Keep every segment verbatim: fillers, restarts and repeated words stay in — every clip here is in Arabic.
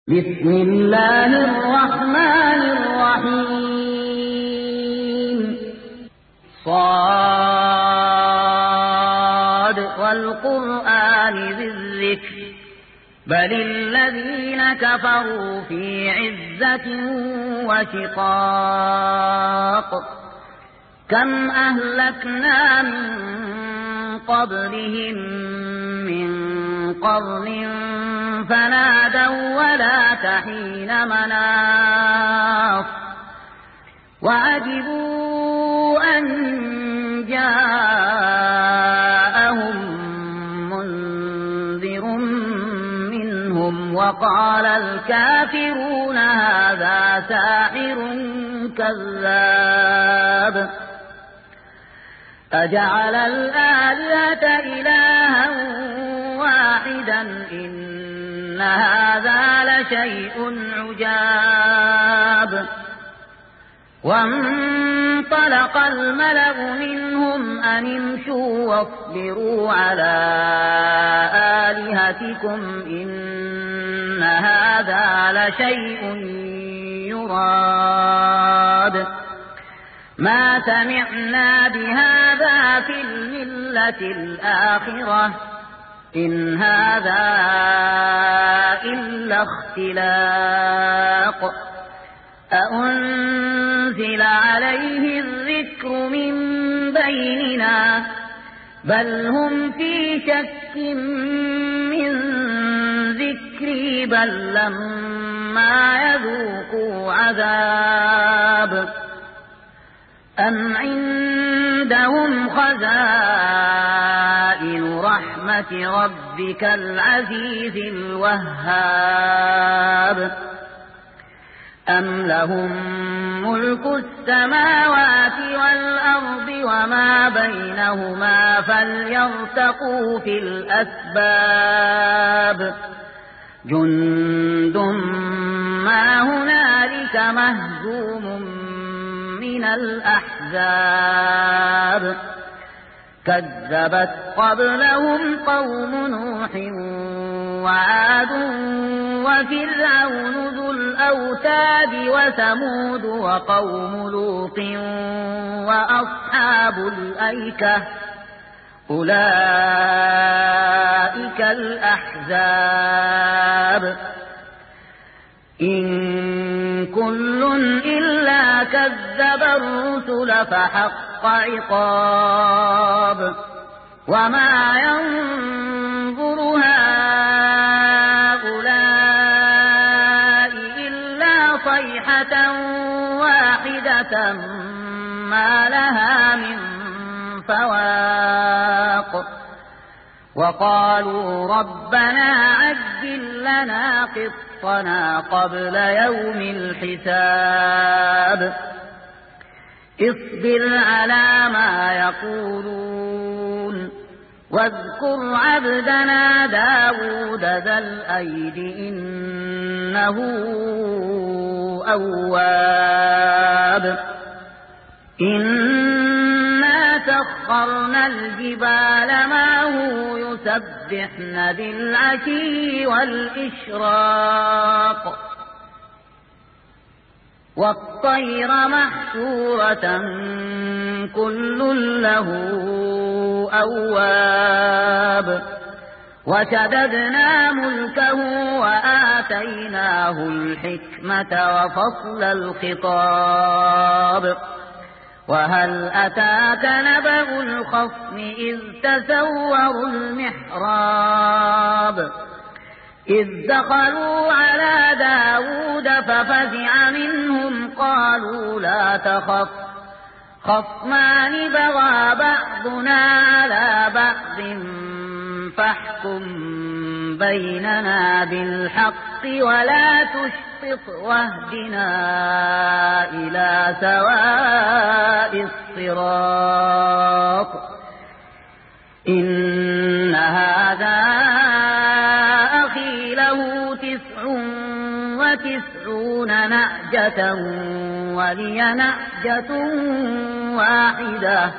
بسم الله الرحمن الرحيم صاد والقرآن ذي الذكر بل الذين كفروا في عزة وشقاق كم أهلكنا من قبلهم من قرن فنادوا ولا تحين مناص وعجبوا أن جاءهم منذر منهم وقال الكافرون هذا ساحر كذاب أجعل الآلهة إلها واحدا إن هذا لشيء عجاب وانطلق الملأ منهم أن امشوا واصبروا على آلهتكم إن هذا لشيء يراد ما سمعنا بهذا في الملة الآخرة إن هذا إلا اختلاق أأنزل عليه الذكر من بيننا بل هم في شك من ذكري بل لما يذوقوا عذاب أم عندهم خزائن رحمة ربك العزيز الوهاب أم لهم ملك السماوات والأرض وما بينهما فليرتقوا في الأسباب جند ما هنالك مهزوم من الأحزاب كذبت قبلهم قوم نوح وعاد وفرعون ذو الأوتاد وثمود وقوم لوط وأصحاب الأيكة أولئك الأحزاب إن كل إلا كذب الرسل فحق عقاب وما ينظر هؤلاء إلا صيحة واحدة ما لها من فواق وقالوا ربنا عجل لنا قطنا قبل يوم الحساب اصبر على ما يقولون واذكر عبدنا داود ذا الأيد إنه أواب إنا سخرنا الجبال معه يسبحن بالعشي والإشراق والطير محشورة كل له أواب وشددنا ملكه وآتيناه الحكمة وفصل الخطاب وهل أتاك نبأ الخصم إذ تسوروا المحراب إذ دخلوا على داود ففزع منهم قالوا لا تخف خصمان بغى بعضنا على بعض فاحكم بيننا بالحق ولا تشطط واهدنا إلى سواء الصراط إن هذا أخي له تسع وتسعون نعجة ولي نعجة واحدة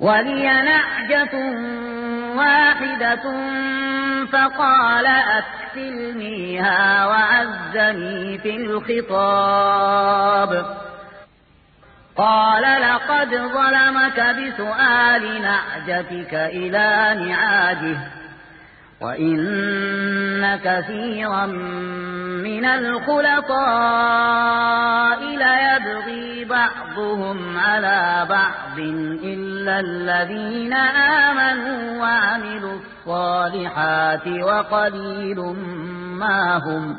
ولي نعجة واحدة فقال سلميها وعزني في الخطاب قال لقد ظلمك بسؤال نعجتك إلى نعاجه وإن كثيرا من الخلطاء ليبغي بعضهم على بعض إلا الذين آمنوا وعملوا الصالحات وقليل ما هم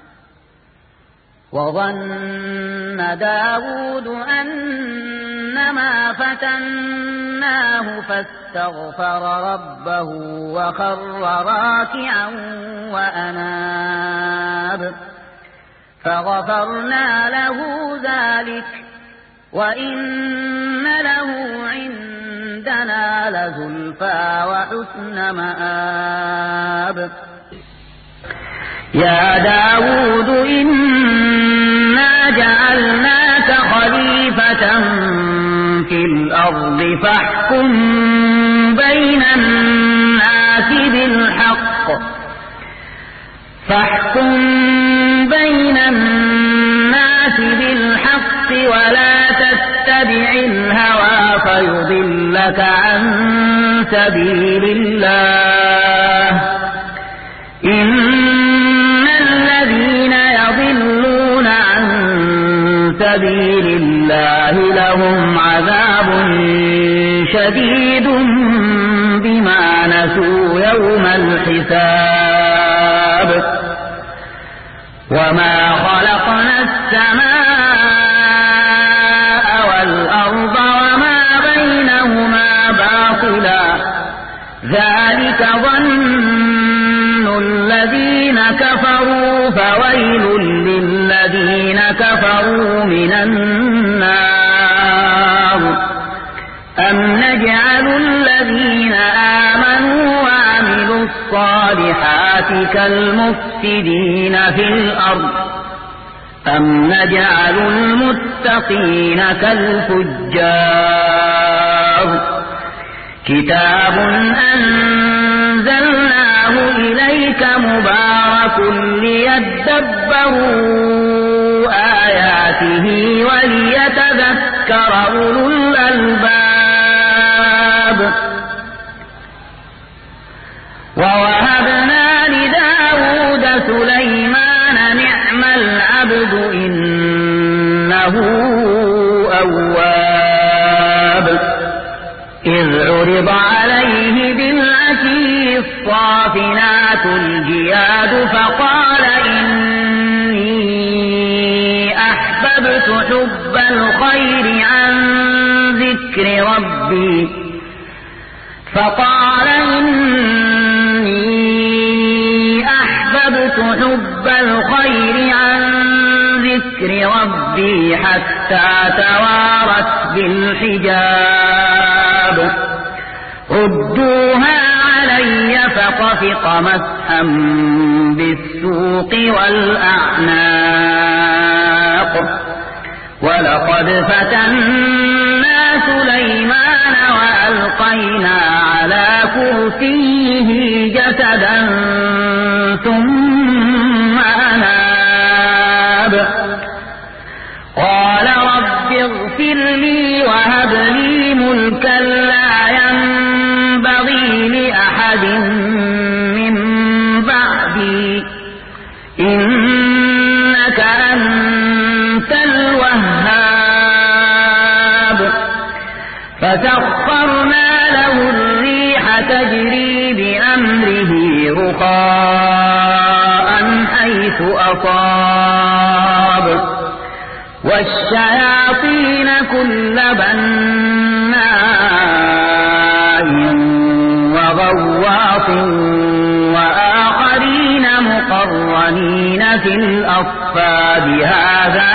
وظن داود أنما فتناه فاستغفر ربه وخر راكعا وأناب فغفرنا له ذلك وإن له عندنا لزلفى وحسن مآب يا داود إنا جعلناك خليفة في الأرض فاحكم بين الناس بالحق فاحكم بين الناس بالحق ولا تتبع الهوى فيضلك عن سبيل الله إن الذين يضلون عن سبيل الله لهم عذاب شديد بما نسوا يوم الحساب وما خلقنا السماء والأرض وما بينهما باطلا ذلك ظن الذين كفروا فويل للذين كفروا من النار أم نجعل الذين آمنوا وعملوا الصالحات كالمفسدين في الأرض أم نجعل المتقين كالفجار كتاب أنزلناه إليك مبارك ليدبروا آياته وليتذكر أولو الألباب ووهبنا لداود سليمان نعم العبد إنه أواب إذ عرض عليه بالعشي الصافنات الجياد فقال إني أحببت حب الخير عن ذكر ربي فقال إني أحببت حب الخير عن ذكر ربي حتى توارت بالحجاب ردوها علي فطفق مسحا بالسوق والأعناق ولقد فتنا سليمان وألقينا على كرسيه جسدا ثم أناب قال رب اغفر لي وهب لي ملكا لا ينبغي لأحد من بعدي إنك أنت الوهاب فسخرنا له الريح تجري بأمره رخاء حيث أصاب والشياطين كل بناء وغواص وآخرين مقرنين في الأصفاد هذا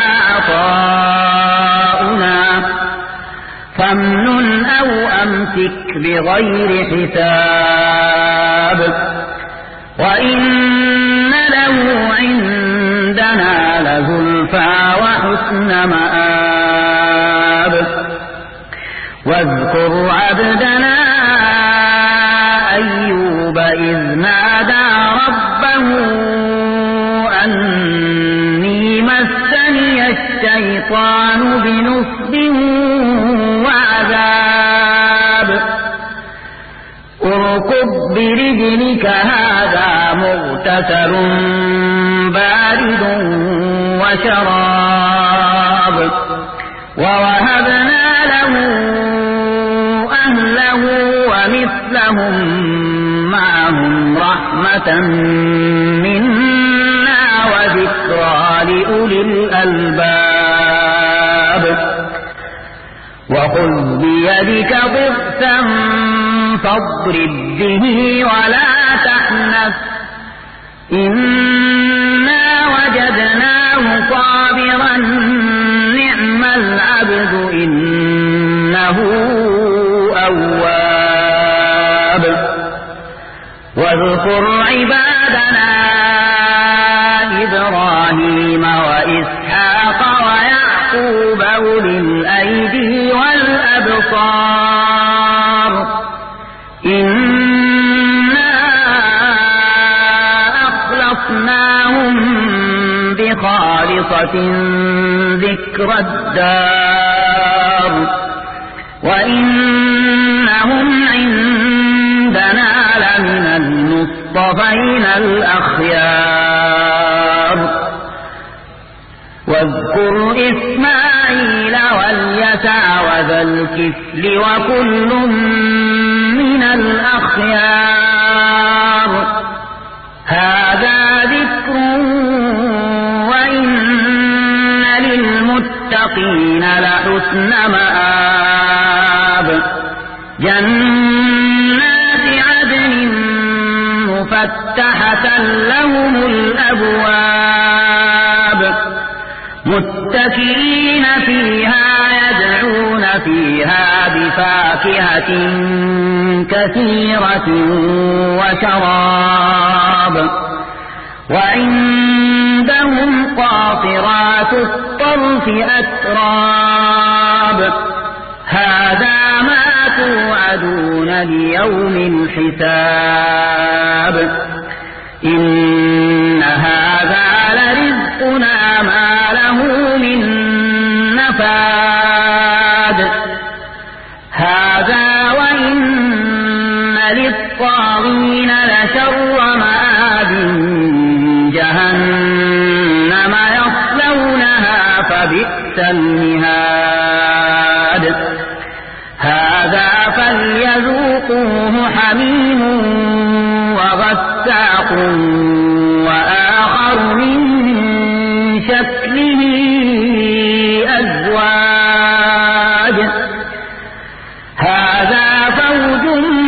عطاؤنا فامنن أو أمسك بغير حساب وإن له عندنا لزلفى وحسن مآب واذكر عبدنا أيوب إذ نادى ربه أني مسني الشيطان بنصب وعذاب اركض برجلك هذا مغتسل بارد وشراب ووهبنا له أهله ومثلهم معهم رحمة منا وذكرى لأولي الألباب وخذ بيدك ضغثا فاضرب به ولا تحنث إنا وجدناه صابرا نعم العبد إنه أواب واذكر عبادنا إبراهيم وإسحاق ويعقوب أولي الأيدي والأبصار إنا أخلصناهم بخالصة ذكر الدار وإنهم عندنا لمن المصطفين الأخيار واذكر إسماعيل واليسع وذا الكفل وكل من الأخيار هذا ذكر وإن للمتقين لحسن مآب جنات عدن مفتحة لهم الأبواب متكئين فيها يدعون فيها بفاكهة كثيرة وشراب وعندهم قاصرات الطرف أتراب هذا ما توعدون ليوم الحساب إن هذا لرزقنا ما له من نفاد هذا وإن للطاغين لشر مآب جهنم يصلونها فبئس المهاد هذا فليذوقوه حميم وغساق وآخر من شكله أزواج هذا فوج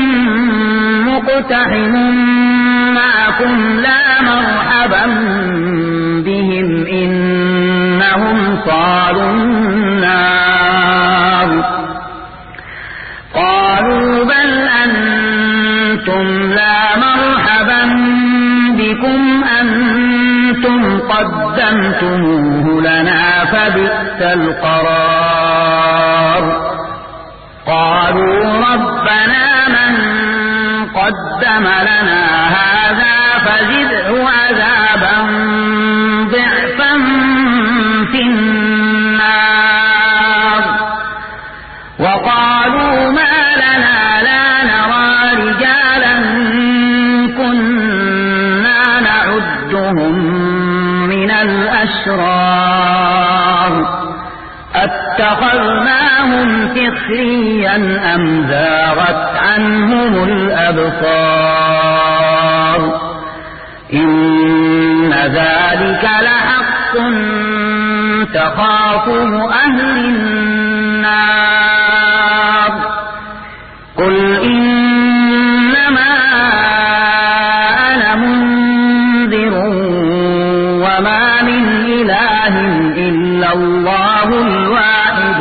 مقتحم معكم لا مرحبا بهم إنهم صالوا النار قالوا بل أنتم لا مرحبا بكم أنتم قدمتموه لنا فبئس القرار قالوا ربنا من قدم لنا هذا فزده عذابا ضعفا في النار وقالوا ما لنا لا نرى رجالا كنا نعدهم من الأشرار اتخذناهم سخريا أم زاغت عنهم الأبصار إن ذلك لحق تخاصم أهل النار قل إنما أنا منذر وما من إله إلا الله الواحد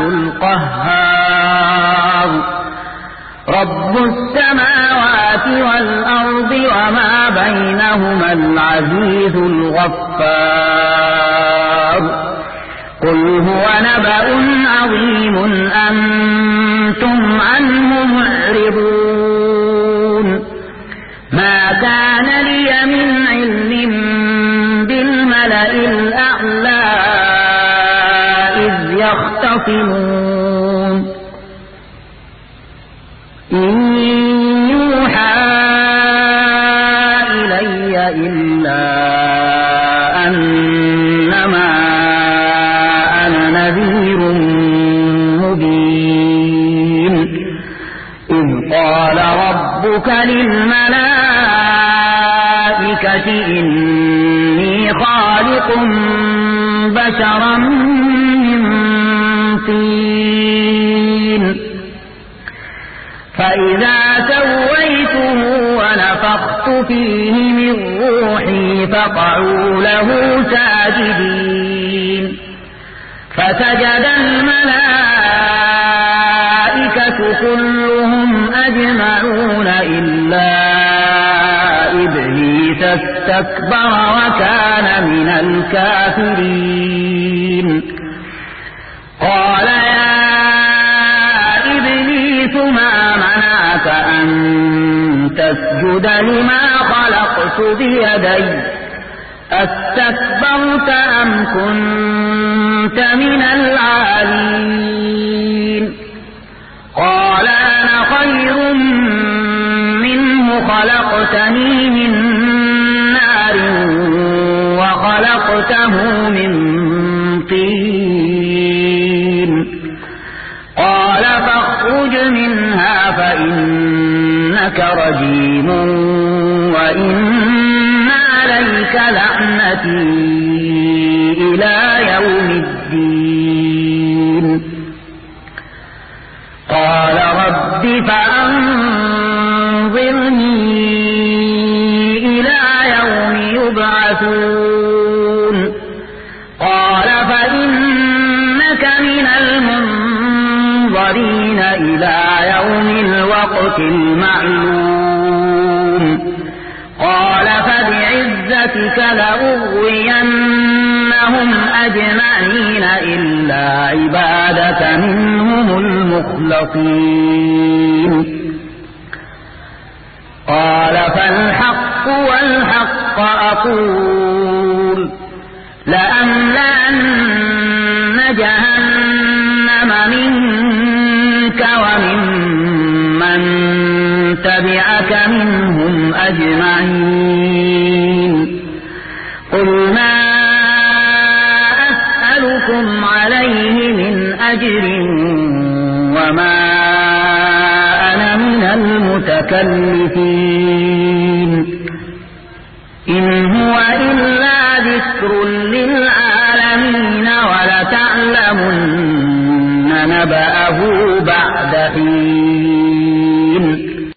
القهار رب السماوات والأرض وما بينهما العزيز الغفار قل هو نبأ عظيم أنتم عنه معرضون ما كان لي من علم بالملائكة الملأ الأعلى إذ يختصمون إن يوحى إلي إلا أنما أنا نذير مبين إذ قال ربك للملائكة إني خالق بشرا من طين فإذا سويته ونفخت فيه من روحي فقعوا له ساجدين فسجد الملائكة كلهم أجمعون إلا إبليس استكبر وكان من الكافرين قال يا إبليس ما منعك أن تسجد لما خلقت بيدي أستكبرت أم كنت من العالين قال أنا خير منه خلقتني من نار وخلقته من طين قال فاخرج منها فإنك رجيم وإن عليك لعنتي إلى يوم الدين قال رب فأنظرني إلى يوم يبعثون قال فإنك من المنظرين إلى يوم الوقت المعلوم قال فبعزتك لأغوينهم أجمعين إلا عبادك منهم المخلصين قال فالحق والحق أقول لأملأن جهنم منك ومن من تبعك منهم أجمعين قل ما أسألكم عليه من أجر وما أنا من المتكلفين إن هو إلا ذكر للعالمين ولتعلمن نبأه بعد حين